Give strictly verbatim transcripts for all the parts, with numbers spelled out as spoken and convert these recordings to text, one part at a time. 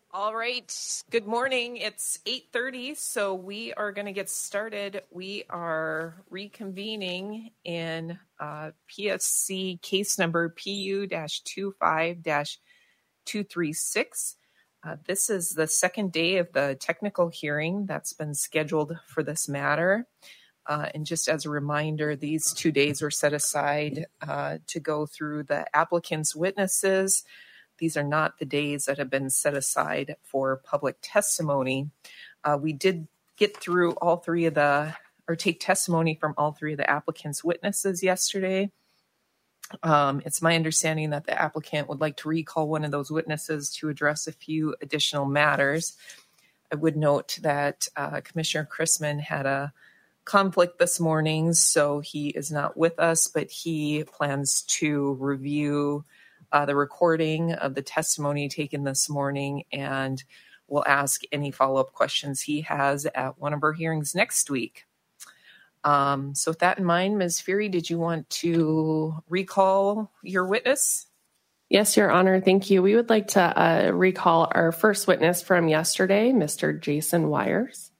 All right. Good morning. It's eight thirty, so we are going to get started. We are reconvening in uh, P S C case number P U twenty-five dash two thirty-six. Uh, this is the second day of the technical hearing that's been scheduled for this matter. Uh, and just as a reminder, these two days are set aside uh, to go through the applicant's witnesses. These are not the days that have been set aside for public testimony. Uh, we did get through all three of the, or take testimony from all three of the applicant's witnesses yesterday. Um, it's my understanding that the applicant would like to recall one of those witnesses to address a few additional matters. I would note that uh, Commissioner Chrisman had a conflict this morning, so he is not with us, but he plans to review Uh, the recording of the testimony taken this morning, and we'll ask any follow-up questions he has at one of our hearings next week. Um, so with that in mind, Miz Fury, did you want to recall your witness? Yes, Your Honor. Thank you. We would like to uh, recall our first witness from yesterday, Mister Jason Wires.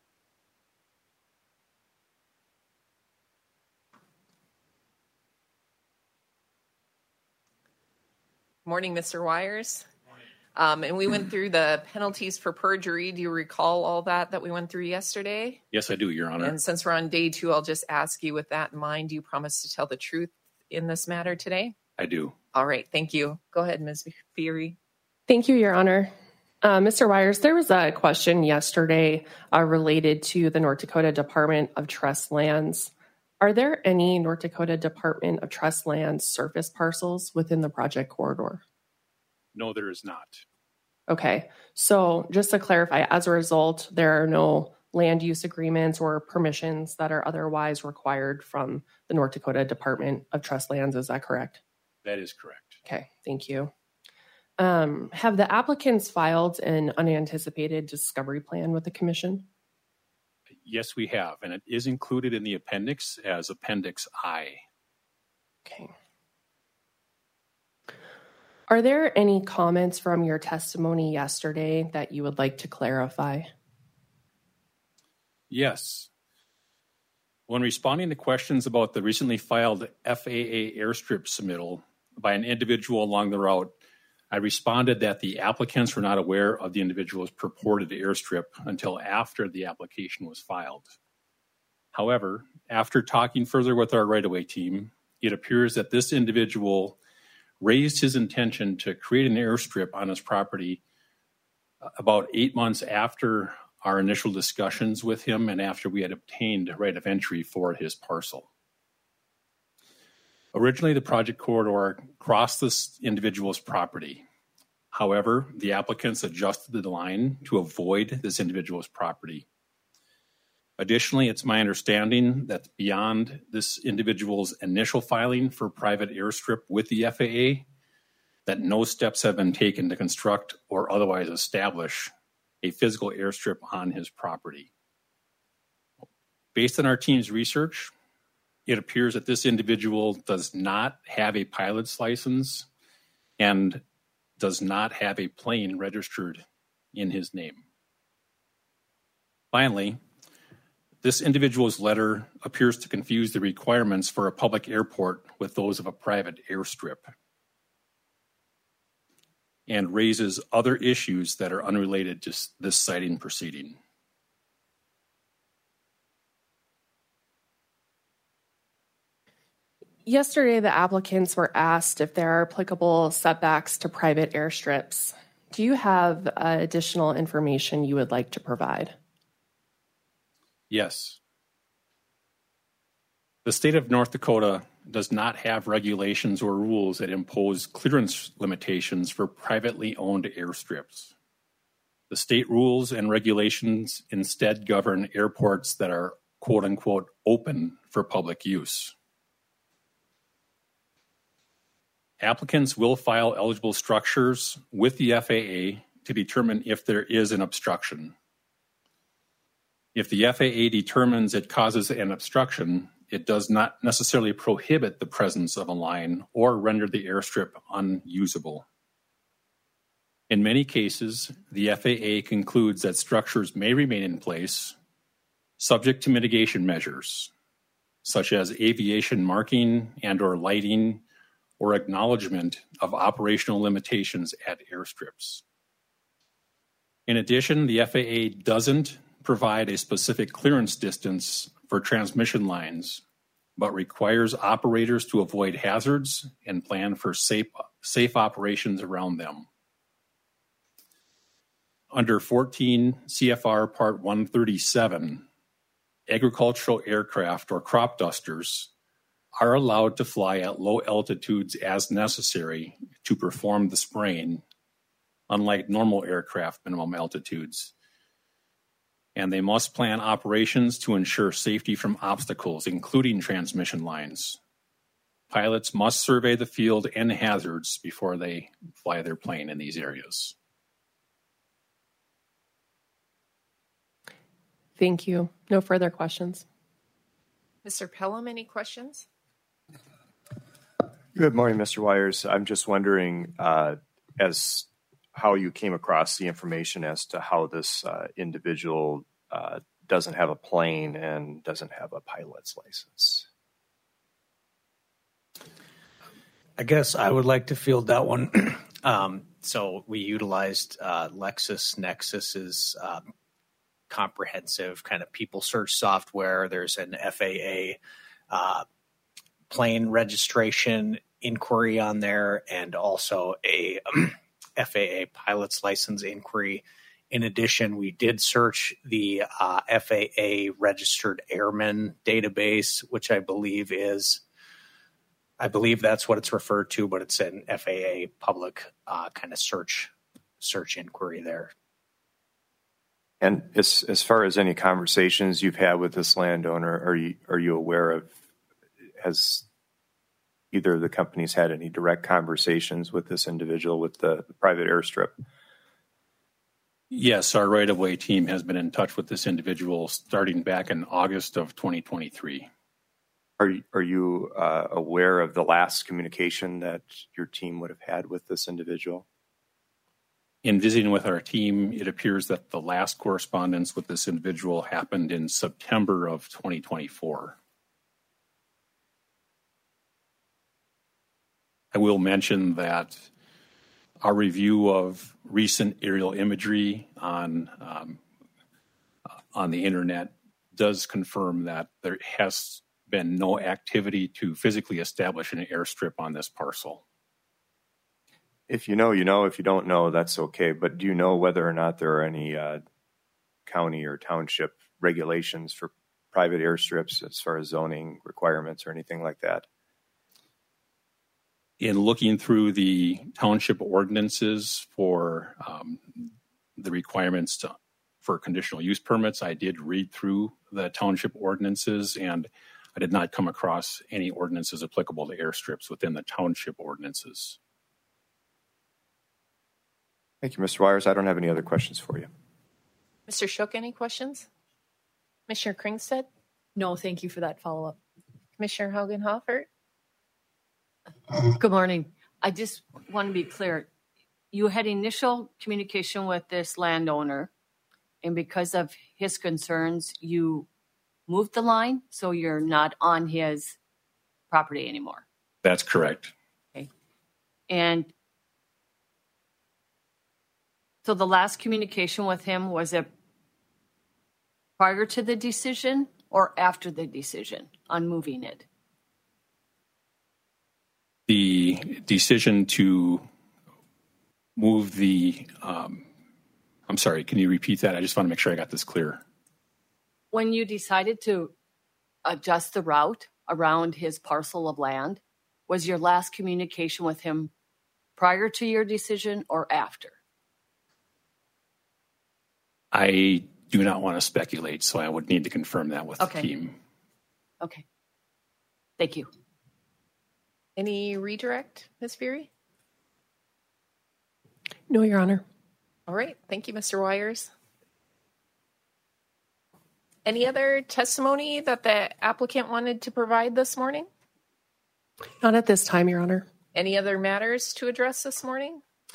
Morning, Mister Wires. Morning. Um, and we went through the penalties for perjury. Do you recall all that that we went through yesterday? Yes, I do, Your Honor. And since we're on day two, I'll just ask you with that in mind, do you promise to tell the truth in this matter today? I do. All right. Thank you. Go ahead, Miz Fury. Thank you, Your Honor. Uh, Mister Wires, there was a question yesterday uh, related to the North Dakota Department of Trust Lands. Are there any North Dakota Department of Trust Lands surface parcels within the project corridor? No, there is not. Okay. So just to clarify, as a result, there are no land use agreements or permissions that are otherwise required from the North Dakota Department of Trust Lands. Is that correct? That is correct. Okay. Thank you. Um, have the applicants filed an unanticipated discovery plan with the commission? Yes, we have, and it is included in the appendix as Appendix I. Okay. Are there any comments from your testimony yesterday that you would like to clarify? Yes. When responding to questions about the recently filed F A A airstrip submittal by an individual along the route, I responded that the applicants were not aware of the individual's purported airstrip until after the application was filed. However, after talking further with our right-of-way team, it appears that this individual raised his intention to create an airstrip on his property about eight months after our initial discussions with him and after we had obtained right of entry for his parcel. Originally, the project corridor crossed this individual's property. However, the applicants adjusted the line to avoid this individual's property. Additionally, it's my understanding that beyond this individual's initial filing for private airstrip with the F A A, that no steps have been taken to construct or otherwise establish a physical airstrip on his property. Based on our team's research, it appears that this individual does not have a pilot's license and does not have a plane registered in his name. Finally, this individual's letter appears to confuse the requirements for a public airport with those of a private airstrip and raises other issues that are unrelated to this citing proceeding. Yesterday, the applicants were asked if there are applicable setbacks to private airstrips. Do you have uh, additional information you would like to provide? Yes. The state of North Dakota does not have regulations or rules that impose clearance limitations for privately owned airstrips. The state rules and regulations instead govern airports that are quote unquote open for public use. Applicants will file eligible structures with the F A A to determine if there is an obstruction. If the F A A determines it causes an obstruction, it does not necessarily prohibit the presence of a line or render the airstrip unusable. In many cases, the F A A concludes that structures may remain in place, subject to mitigation measures, such as aviation marking and or lighting or acknowledgement of operational limitations at airstrips. In addition, the F A A doesn't provide a specific clearance distance for transmission lines, but requires operators to avoid hazards and plan for safe, safe operations around them. Under fourteen C F R Part one thirty-seven, agricultural aircraft or crop dusters are allowed to fly at low altitudes as necessary to perform the spraying, unlike normal aircraft minimum altitudes. And they must plan operations to ensure safety from obstacles, including transmission lines. Pilots must survey the field and hazards before they fly their plane in these areas. Thank you. No further questions. Mister Pelham, any questions? Good morning, Mister Wires. I'm just wondering uh, as how you came across the information as to how this uh, individual uh, doesn't have a plane and doesn't have a pilot's license. I guess I would like to field that one. um, so we utilized uh, LexisNexis's uh, comprehensive kind of people search software. There's an F A A uh, plane registration inquiry on there, and also a um, F A A pilot's license inquiry. In addition, we did search the uh, F A A registered airman database, which I believe is, I believe that's what it's referred to, but it's an F A A public uh, kind of search search inquiry there. And as as far as any conversations you've had with this landowner, are you are you aware of, has either of the companies had any direct conversations with this individual with the, the private airstrip? Yes, our right-of-way team has been in touch with this individual starting back in August of twenty twenty-three. Are you, are you uh, aware of the last communication that your team would have had with this individual? In visiting with our team, it appears that the last correspondence with this individual happened in September of twenty twenty-four. I will mention that our review of recent aerial imagery on um, on the internet does confirm that there has been no activity to physically establish an airstrip on this parcel. If you know, you know. If you don't know, that's okay. But do you know whether or not there are any uh, county or township regulations for private airstrips as far as zoning requirements or anything like that? In looking through the township ordinances for um, the requirements to, for conditional use permits, I did read through the township ordinances, and I did not come across any ordinances applicable to airstrips within the township ordinances. Thank you, Mister Wires. I don't have any other questions for you. Mister Shook, any questions? Commissioner Kringstead? No, thank you for that follow-up. Commissioner Hogan-Hoffert? Good morning. I just want to be clear. You had initial communication with this landowner, and because of his concerns, you moved the line, so you're not on his property anymore. That's correct. Okay. And so the last communication with him, was it prior to the decision or after the decision on moving it? The decision to move the, um, I'm sorry, can you repeat that? I just want to make sure I got this clear. When you decided to adjust the route around his parcel of land, was your last communication with him prior to your decision or after? I do not want to speculate, so I would need to confirm that with Okay. the team. Okay. Thank you. Any redirect, Miz Beery? No, Your Honor. All right. Thank you, Mister Wires. Any other testimony that the applicant wanted to provide this morning? Not at this time, Your Honor. Any other matters to address this morning?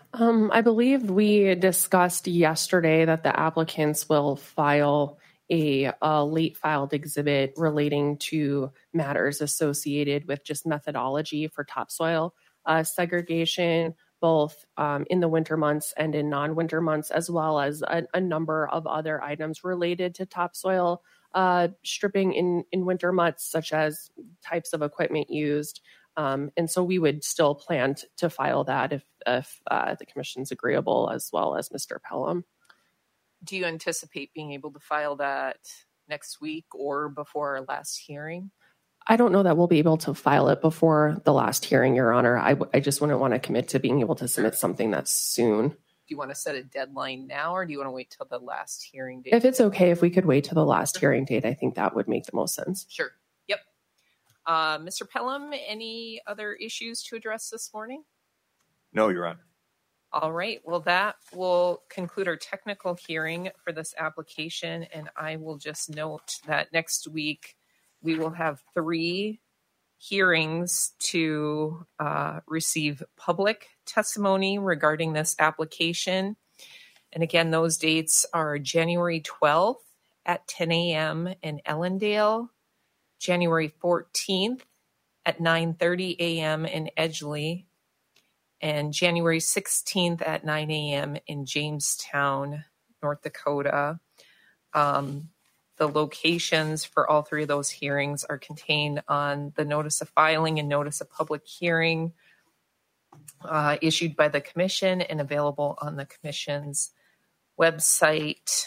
Um, I believe we discussed yesterday that the applicants will file a, a late filed exhibit relating to matters associated with just methodology for topsoil uh, segregation, both um, in the winter months and in non-winter months, as well as a, a number of other items related to topsoil uh, stripping in, in winter months, such as types of equipment used. Um, and so we would still plan t- to file that if, if uh, the commission's agreeable, as well as Mister Pelham. Do you anticipate being able to file that next week or before our last hearing? I don't know that we'll be able to file it before the last hearing, Your Honor. I, w- I just wouldn't want to commit to being able to submit something that's soon. Do you want to set a deadline now, or do you want to wait till the last hearing date? If it's okay, if we could wait till the last hearing date, I think that would make the most sense. Sure. Yep. Uh, Mister Pelham, any other issues to address this morning? No, Your Honor. All right. Well, that will conclude our technical hearing for this application. And I will just note that next week we will have three hearings to uh, receive public testimony regarding this application. And again, those dates are January twelfth at ten a.m. in Ellendale, January fourteenth at nine thirty a.m. in Edgeley, and January sixteenth at nine a.m. in Jamestown, North Dakota. Um, the locations for all three of those hearings are contained on the notice of filing and notice of public hearing uh, issued by the commission and available on the commission's website.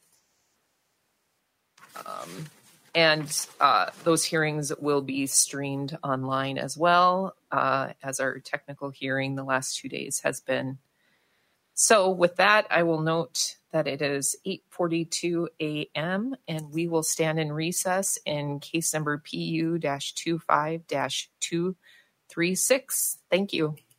Um, and uh, those hearings will be streamed online as well, uh, as our technical hearing the last two days has been. So with that, I will note that it is eight forty-two a.m. and we will stand in recess in case number P U twenty-five dash two thirty-six. Thank you.